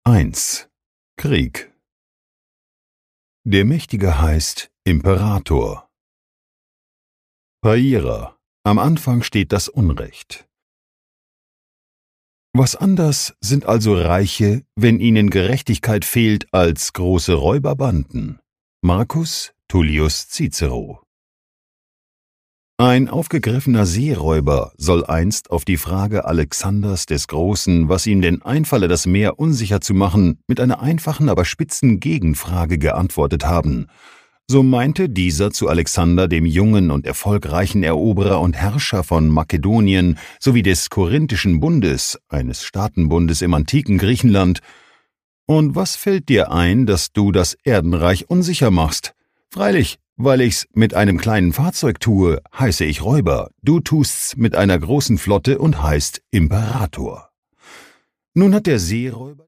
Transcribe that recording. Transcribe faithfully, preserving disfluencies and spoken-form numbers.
eins. Krieg. Der Mächtige heißt Imperator. Paira. Am Anfang steht das Unrecht. Was anders sind also Reiche, wenn ihnen Gerechtigkeit fehlt, als große Räuberbanden? Marcus Tullius Cicero. Ein aufgegriffener Seeräuber soll einst auf die Frage Alexanders des Großen, was ihm denn einfalle, das Meer unsicher zu machen, mit einer einfachen, aber spitzen Gegenfrage geantwortet haben. So meinte dieser zu Alexander, dem jungen und erfolgreichen Eroberer und Herrscher von Makedonien sowie des Korinthischen Bundes, eines Staatenbundes im antiken Griechenland: »Und was fällt dir ein, dass du das Erdenreich unsicher machst? Freilich, weil ich's mit einem kleinen Fahrzeug tue, heiße ich Räuber, du tust's mit einer großen Flotte und heißt Imperator.« Nun hat der Seeräuber